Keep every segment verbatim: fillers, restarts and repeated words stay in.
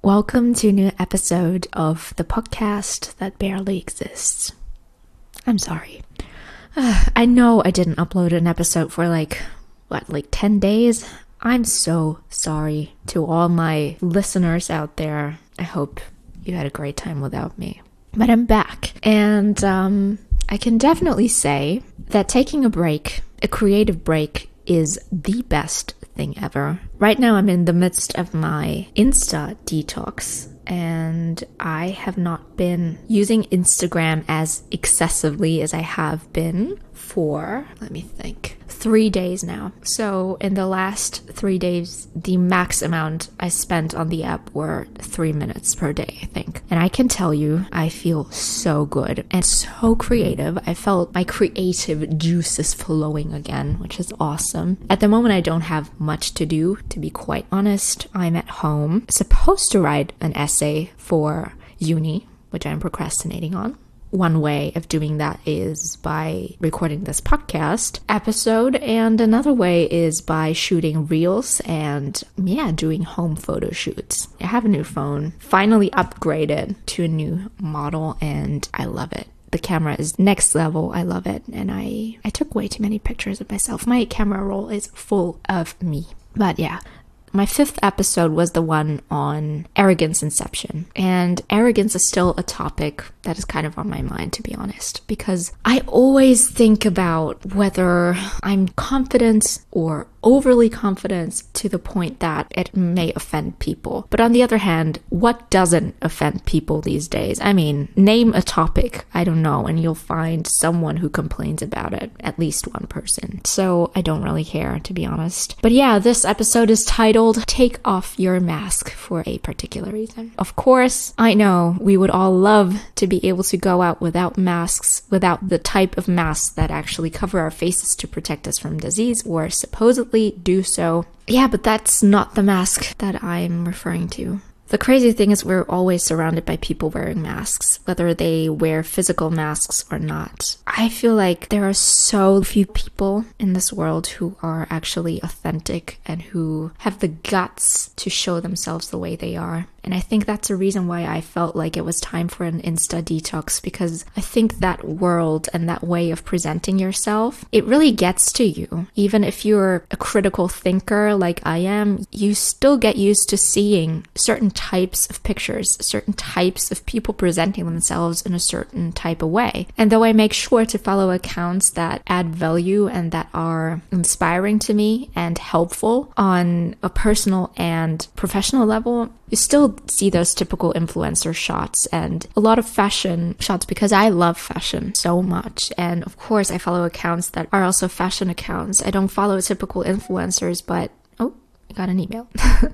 Welcome to a new episode of the podcast that barely exists. I'm sorry. Uh, I know I didn't upload an episode for like, what, like ten days? I'm so sorry to all my listeners out there. I hope you had a great time without me. But I'm back. And um, I can definitely say that taking a break, a creative break, is the best thing ever. Right now I'm in the midst of my Insta detox, and I have not been using Instagram as excessively as I have been for, let me think, three days now. So in the last three days, the max amount I spent on the app were three minutes per day, I think. And I can tell you, I feel so good and so creative. I felt my creative juices flowing again, which is awesome. At the moment, I don't have much to do, to be quite honest. I'm at home, supposed to write an essay for uni, which I'm procrastinating on. One way of doing that is by recording this podcast episode, and another way is by shooting reels and, yeah, doing home photo shoots. I have a new phone, finally upgraded to a new model, and I love it. The camera is next level. I love it, and I, I took way too many pictures of myself. My camera roll is full of me. But yeah. My fifth episode was the one on arrogance inception. And arrogance is still a topic that is kind of on my mind, to be honest, because I always think about whether I'm confident or overly confident to the point that it may offend people. But on the other hand, what doesn't offend people these days? I mean, name a topic, I don't know, and you'll find someone who complains about it, at least one person. So I don't really care, to be honest. But yeah, this episode is titled Take Off Your Mask for a particular reason. Of course, I know we would all love to be able to go out without masks, without the type of masks that actually cover our faces to protect us from disease, or supposedly do so. Yeah, but that's not the mask that I'm referring to. The crazy thing is we're always surrounded by people wearing masks, whether they wear physical masks or not. I feel like there are so few people in this world who are actually authentic and who have the guts to show themselves the way they are. And I think that's a reason why I felt like it was time for an Insta detox, because I think that world and that way of presenting yourself, it really gets to you. Even if you're a critical thinker like I am, you still get used to seeing certain types of pictures, certain types of people presenting themselves in a certain type of way. And though I make sure to follow accounts that add value and that are inspiring to me and helpful on a personal and professional level, you still see those typical influencer shots and a lot of fashion shots because I love fashion so much. And of course, I follow accounts that are also fashion accounts. I don't follow typical influencers, but oh, I got an email.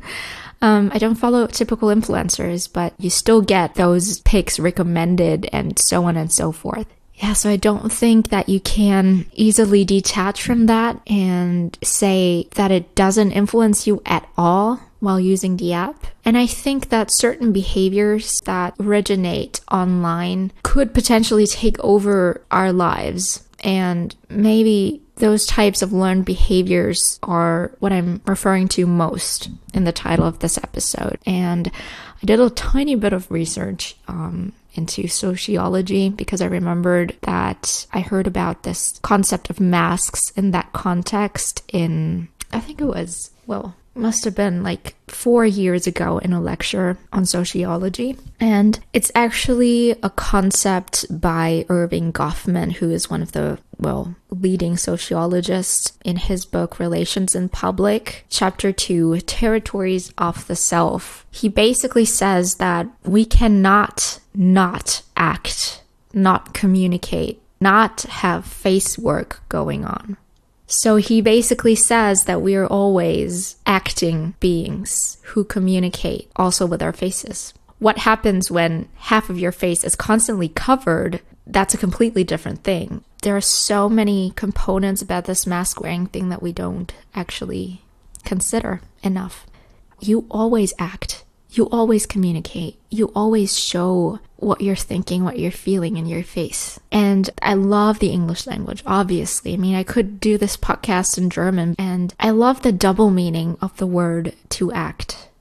um, I don't follow typical influencers, but you still get those pics recommended and so on and so forth. Yeah, so I don't think that you can easily detach from that and say that it doesn't influence you at all while using the app. And I think that certain behaviors that originate online could potentially take over our lives. And maybe those types of learned behaviors are what I'm referring to most in the title of this episode. And I did a tiny bit of research um, into sociology because I remembered that I heard about this concept of masks in that context in, I think it was, well, must have been like four years ago in a lecture on sociology. And it's actually a concept by Erving Goffman, who is one of the, well, leading sociologists, in his book, Relations in Public, Chapter two, Territories of the Self. He basically says that we cannot not act, not communicate, not have face work going on. So he basically says that we are always acting beings who communicate also with our faces. What happens when half of your face is constantly covered? That's a completely different thing. There are so many components about this mask wearing thing that we don't actually consider enough. You always act. You always communicate. You always show what you're thinking, what you're feeling in your face. And I love the English language, obviously. I mean, I could do this podcast in German, and I love the double meaning of the word to act.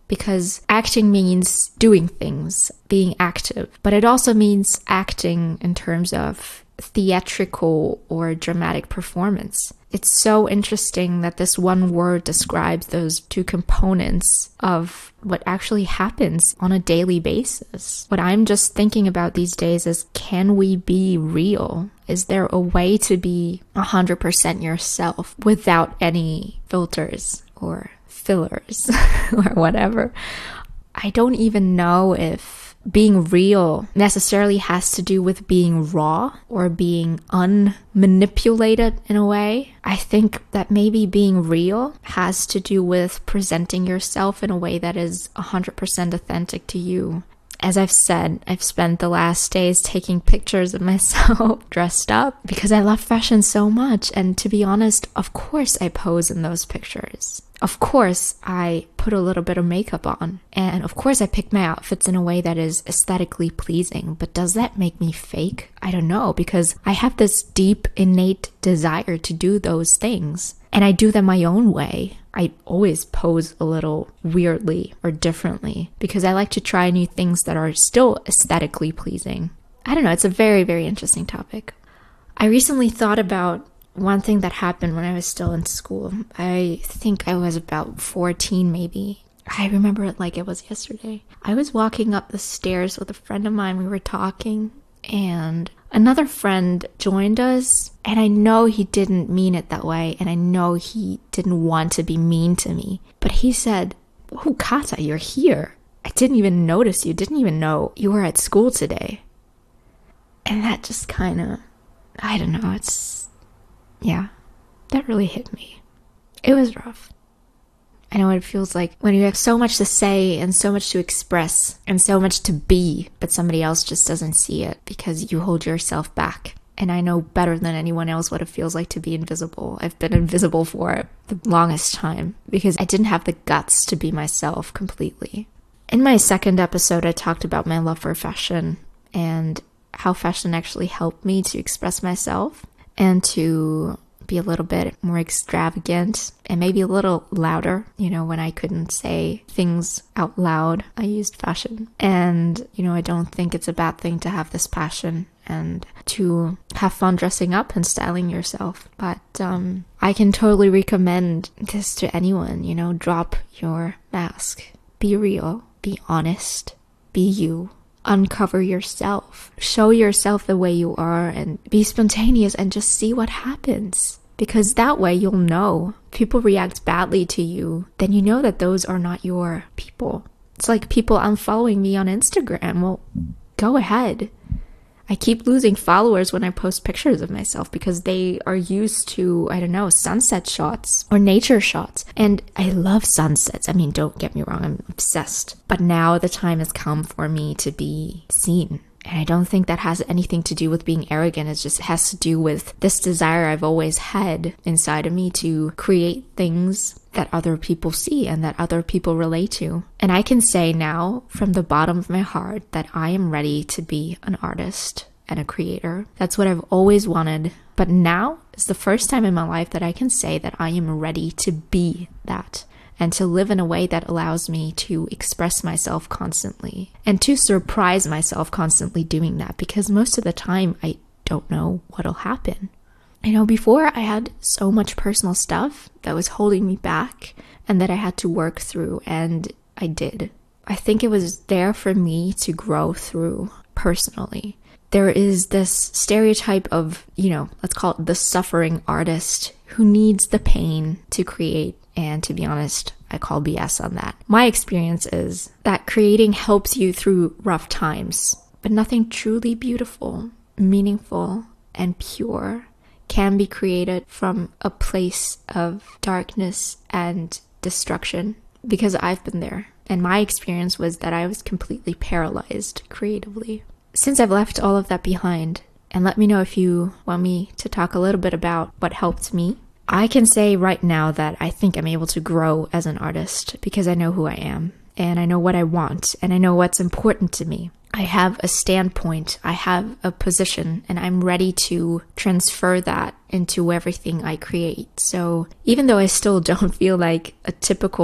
because acting means doing things, being active, but it also means acting in terms of theatrical or dramatic performance. It's so interesting that this one word describes those two components of what actually happens on a daily basis. What I'm just thinking about these days is, can we be real? Is there a way to be one hundred percent yourself without any filters or fillers or whatever? I don't even know if being real necessarily has to do with being raw or being unmanipulated in a way. I think that maybe being real has to do with presenting yourself in a way that is one hundred percent authentic to you. As I've said, I've spent the last days taking pictures of myself dressed up because I love fashion so much. And to be honest, of course I pose in those pictures. Of course I put a little bit of makeup on. And of course I pick my outfits in a way that is aesthetically pleasing. But does that make me fake? I don't know, because I have this deep innate desire to do those things. And I do them my own way. I always pose a little weirdly or differently because I like to try new things that are still aesthetically pleasing. I don't know, it's a very, very interesting topic. I recently thought about one thing that happened when I was still in school. I think I was about fourteen maybe. I remember it like it was yesterday. I was walking up the stairs with a friend of mine. We were talking and another friend joined us, and I know he didn't mean it that way, and I know he didn't want to be mean to me. But he said, "Oh, Kata, you're here. I didn't even notice you. Didn't even know you were at school today." And that just kind of, I don't know, it's, yeah, that really hit me. It was rough. I know what it feels like when you have so much to say and so much to express and so much to be, but somebody else just doesn't see it because you hold yourself back. And I know better than anyone else what it feels like to be invisible. I've been invisible for the longest time because I didn't have the guts to be myself completely. In my second episode, I talked about my love for fashion and how fashion actually helped me to express myself and to be a little bit more extravagant and maybe a little louder. You know, when I couldn't say things out loud, I used fashion. And, you know, I don't think it's a bad thing to have this passion and to have fun dressing up and styling yourself. But um, I can totally recommend this to anyone. You know, drop your mask. Be real. Be honest. Be you. Uncover yourself. Show yourself the way you are and be spontaneous and just see what happens. Because that way you'll know. If people react badly to you, then you know that those are not your people. It's like people unfollowing me on Instagram. Well, go ahead. I keep losing followers when I post pictures of myself because they are used to, I don't know, sunset shots or nature shots. And I love sunsets. I mean, don't get me wrong, I'm obsessed. But now the time has come for me to be seen. And I don't think that has anything to do with being arrogant. It just has to do with this desire I've always had inside of me to create things that other people see and that other people relate to. And I can say now from the bottom of my heart that I am ready to be an artist and a creator. That's what I've always wanted. But now is the first time in my life that I can say that I am ready to be that. And to live in a way that allows me to express myself constantly and to surprise myself constantly doing that, because most of the time I don't know what'll happen. I know before I had so much personal stuff that was holding me back and that I had to work through, and I did. I think it was there for me to grow through personally. There is this stereotype of, you know, let's call it the suffering artist who needs the pain to create. And to be honest, I call B S on that. My experience is that creating helps you through rough times, but nothing truly beautiful, meaningful, and pure can be created from a place of darkness and destruction, because I've been there. And my experience was that I was completely paralyzed creatively. Since I've left all of that behind, and let me know if you want me to talk a little bit about what helped me, I can say right now that I think I'm able to grow as an artist because I know who I am and I know what I want and I know what's important to me. I have a standpoint, I have a position, and I'm ready to transfer that into everything I create. So even though I still don't feel like a typical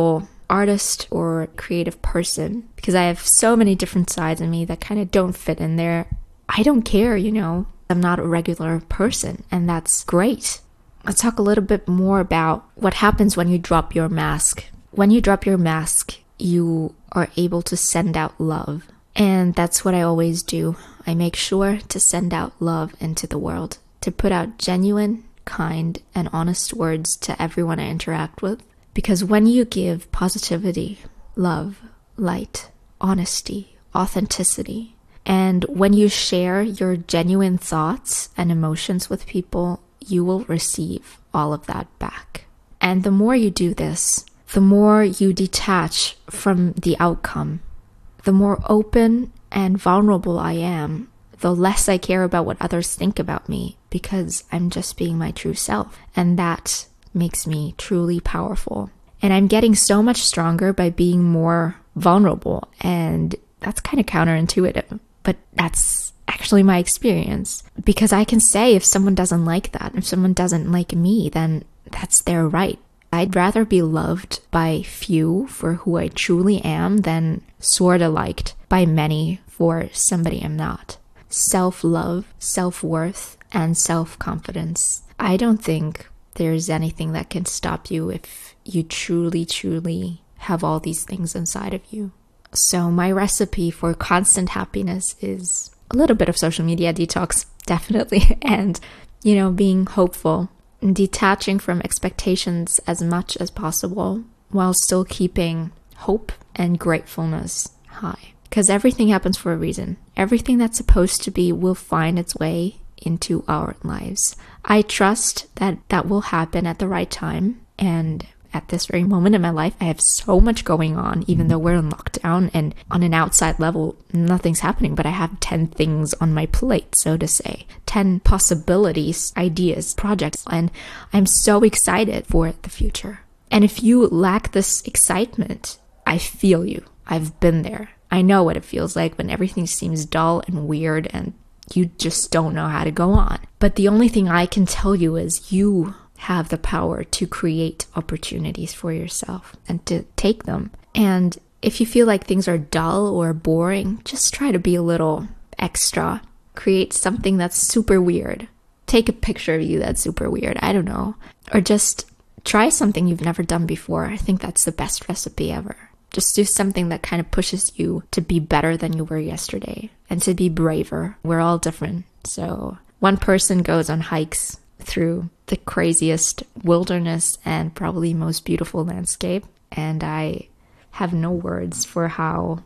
artist or creative person, because I have so many different sides in me that kind of don't fit in there. I don't care, you know. I'm not a regular person, and that's great. Let's talk a little bit more about what happens when you drop your mask. When you drop your mask, you are able to send out love. And that's what I always do. I make sure to send out love into the world, to put out genuine, kind, and honest words to everyone I interact with. Because when you give positivity, love, light, honesty, authenticity, and when you share your genuine thoughts and emotions with people, you will receive all of that back. And the more you do this, the more you detach from the outcome, the more open and vulnerable I am, the less I care about what others think about me, because I'm just being my true self. And that makes me truly powerful. And I'm getting so much stronger by being more vulnerable. And that's kind of counterintuitive, but that's actually my experience. Because I can say if someone doesn't like that, if someone doesn't like me, then that's their right. I'd rather be loved by few for who I truly am than sorta liked by many for somebody I'm not. Self-love, self-worth, and self-confidence. I don't think there's anything that can stop you if you truly, truly have all these things inside of you. So my recipe for constant happiness is a little bit of social media detox, definitely, and, you know, being hopeful. Detaching from expectations as much as possible while still keeping hope and gratefulness high. Because everything happens for a reason. Everything that's supposed to be will find its way into our lives. I trust that that will happen at the right time. And at this very moment in my life, I have so much going on, even though we're in lockdown and on an outside level, nothing's happening, but I have ten things on my plate, so to say, ten possibilities, ideas, projects, and I'm so excited for the future. And if you lack this excitement, I feel you. I've been there. I know what it feels like when everything seems dull and weird and you just don't know how to go on. But the only thing I can tell you is you have the power to create opportunities for yourself and to take them. And if you feel like things are dull or boring, just try to be a little extra. Create something that's super weird. Take a picture of you that's super weird. I don't know. Or just try something you've never done before. I think that's the best recipe ever. Just do something that kind of pushes you to be better than you were yesterday and to be braver. We're all different. So one person goes on hikes through the craziest wilderness and probably most beautiful landscape, and I have no words for how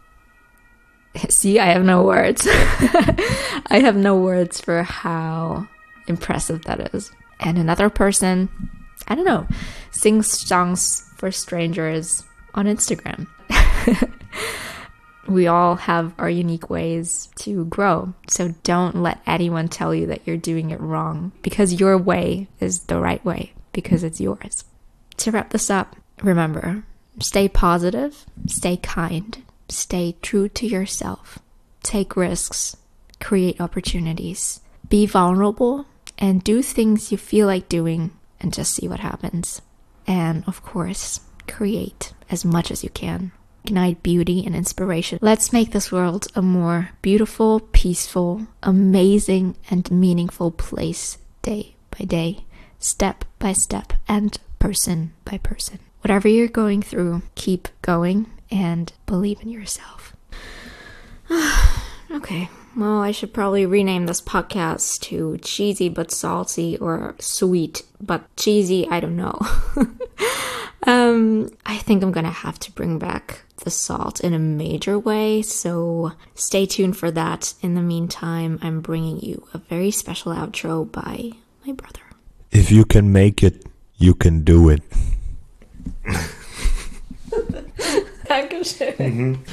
see I have no words I have no words for how impressive that is. And another person, I don't know, sings songs for strangers on Instagram. We all have our unique ways to grow. So don't let anyone tell you that you're doing it wrong, because your way is the right way, because it's yours. To wrap this up, remember, stay positive, stay kind, stay true to yourself, take risks, create opportunities, be vulnerable, and do things you feel like doing and just see what happens. And of course, create as much as you can. Ignite beauty and inspiration. Let's make this world a more beautiful, peaceful, amazing, and meaningful place day by day, step by step, and person by person. Whatever you're going through, keep going and believe in yourself. Okay, well, I should probably rename this podcast to Cheesy But Salty, or Sweet But Cheesy, I don't know. um, I think I'm gonna have to bring back the salt in a major way, so stay tuned for that. In the meantime, I'm bringing you a very special outro by my brother. If you can make it, you can do it. Dankeschön. Mhm.